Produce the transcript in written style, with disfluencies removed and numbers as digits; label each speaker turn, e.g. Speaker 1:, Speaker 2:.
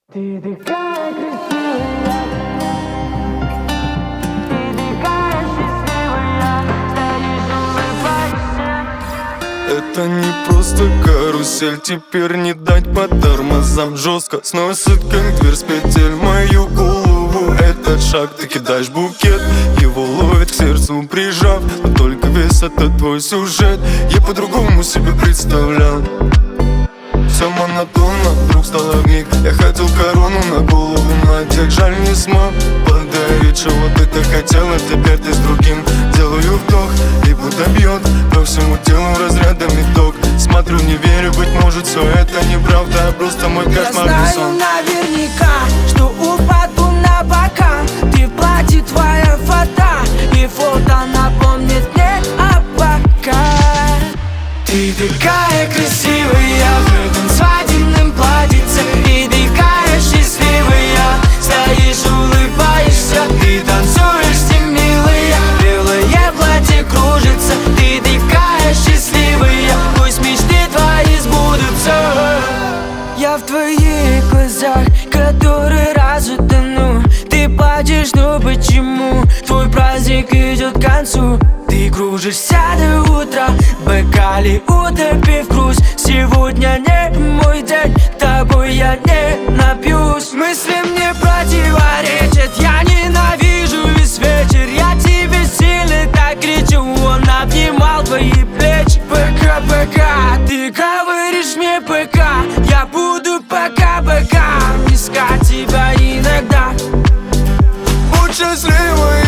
Speaker 1: Ты такая красивая, ты такая счастливая, стоишь, улыбаешься.
Speaker 2: Это не просто карусель, теперь не дать по тормозам. Жестко сносит, как дверь с петель, мою голову. Этот шаг, ты кидаешь букет, его ловит к сердцу прижав. Но только весь этот твой сюжет я по-другому себе представлял. Все монотонно, вдруг стало вмиг. Я хотел корону на голову надеть, жаль не смог подарить, чего ты хотела, теперь ты с другим. Делаю вдох, и будто бьет по всему телу разрядами ток. Смотрю, не верю, быть может, все это неправда, а просто мой кошмарный
Speaker 3: Я знаю
Speaker 2: сон.
Speaker 3: наверняка, что упаду на бока. Ты в платье, твоя фото, и фото напомнит мне о пока. Ты такая красивая в этом свадебном платьице, и такая счастливая, стоишь, улыбаешься. Ты танцуешь, все милая, белое платье кружится. Ты такая счастливая, пусть мечты твои сбудутся. Я в твоих глазах который раз утону. Ты плачешь, но почему? Твой праздник идет к концу. Ты кружишься до утра, в бокале утопив грусть. Сегодня не мой день, тобой я не напьюсь. Мысли мне противоречат, я ненавижу весь вечер. Я тебе сильно так кричу, он обнимал твои плечи. Пока-пока, ты говоришь мне пока. Я буду пока-пока искать тебя иногда.
Speaker 2: Будь счастливой,